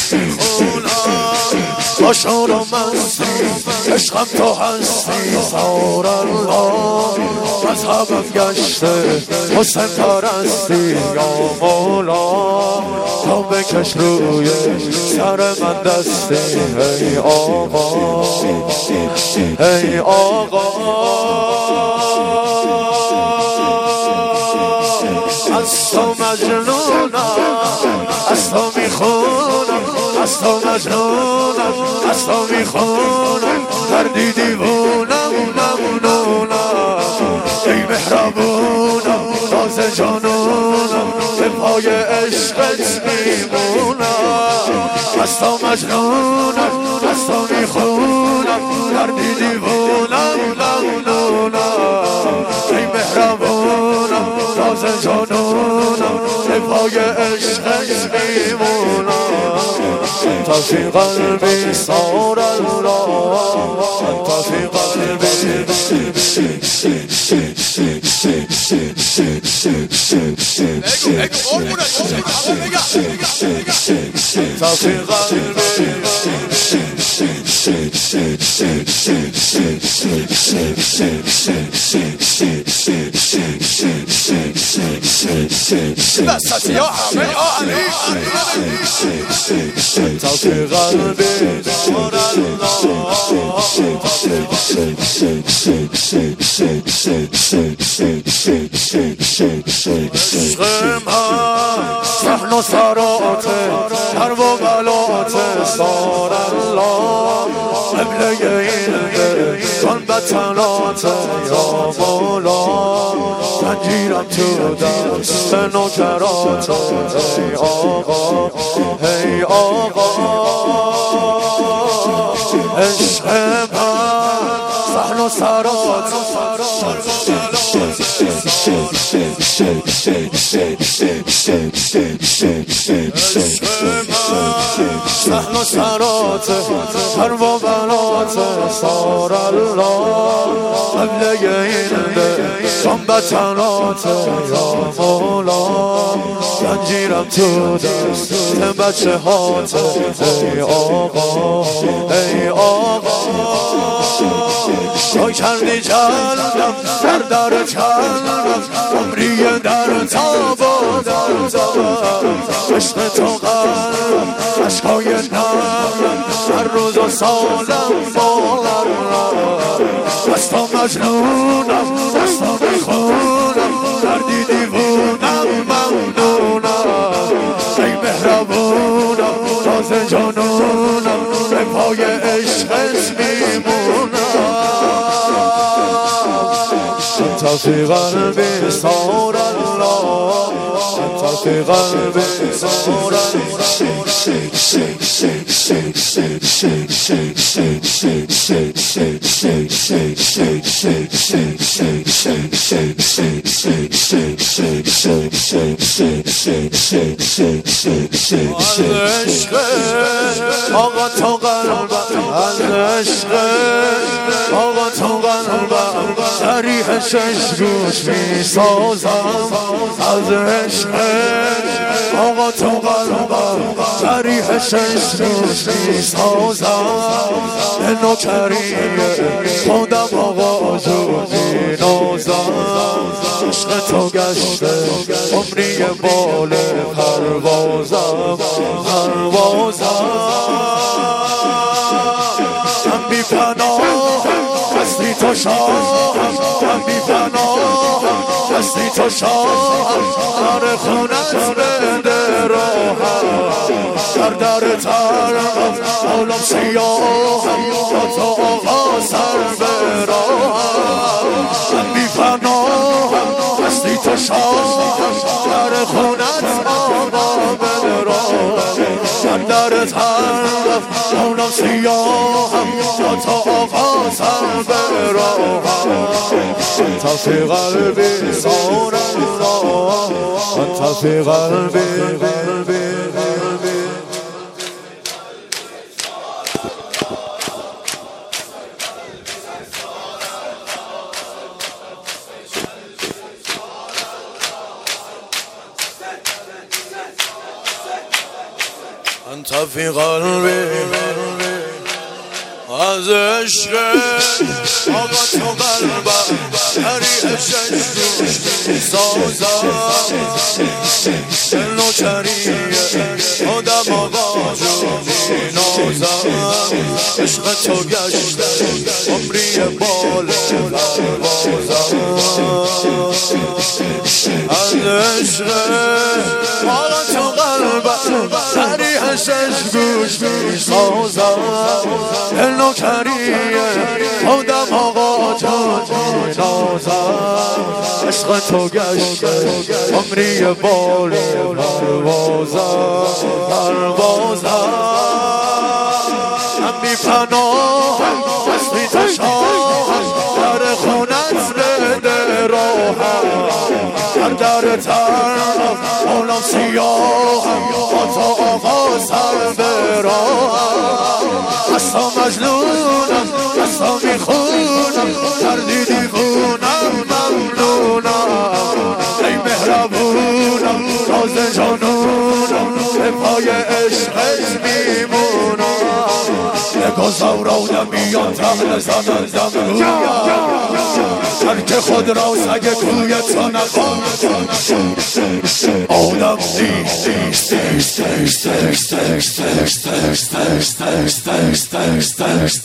میخونم با شور و مستی عشقم تو هستی زار الله مذهبم گشته حسین پرستی یا مولا تو بکش روی سر من دستی ای آقا ای آقا از تو مجنونم از تو میخونم از تو مجنونم از تو میخونم دردی دیوونم ممنونم ای مهربونم راز جانونم به پای عشقت میمونم از تو مجنونم از تو میخونم دردی دیوونم ممنونم ای مهربونم راز جانونم به پای عشقت میمونم انت فی قلبی صار الله انت فی قلبی بس یا همه علی تا فی قلبی صار عشق من صحن و سراته هر و بلاته صار الله قبله این ده کن بطلاته یا مولا زنجیرم تو دست نوکراته ای آقا ای آقا عشق من صحن و سراته صحن و سراته هر و بلاته صار الله قبله این ده کن بطلاته یا مولا زنجیرم تو دست بچه هاته ای آقا ای آقا تو کردی جلبم در در قلبم عمری در تاب و در تاب عشق تو قلبم عشقای نرم هر روز و سالم باورم از تو مجنونم از تو میخونم دردی دیوونم ممنونم ای مهربونم راز جانونم به پای عشقت میمونم انت فی قلبی صار الله انت فی قلبی صار عشق آقا تو قلبم از عشق آقا تو قلبم شریح شش گوش می سازم از عشق آقا تو قلبم شریح شش گوش می سازم به نوکریه خودم آقا جو می نازم عشق تو گشته عمری بال پروازم من بی پناه هستی تو شاه من بی پناه هستی تو شاه در خونت بده راهم در در ترم عالم سیاه با تو آقا سر براهم من بی پناه هستی تو شاه در خونت آقا بده راهم در در ترم عالم سیاه با تو آقا سر براهم انت فی قلبی صار الله انت فی قلبی انت فی قلبی از عشق آقا تو قلبم حریفش روش سازم دل و چریه آدم آقا جون نازم عشق تو گشته عمری بال پروازم از عشق آقا تو قلبم حریفش گوش سازم دل نوکریه آدم آقا جان نازم عشق تو گشته عمری بال پروازم هم بی پناه اسمی تشاهم در خونت بده راهم هر در طرف اولم سیاهم با تو آقا سر براهم اصلا مجنونم اصلا میخونم کردی دیوونم ممنونم ای مهربونم راز جانونم به پای عشقت میمونم نگاه زورانم میان تحل زنندم رویم هر که خود را سگ کوی تو نکن آدم نیست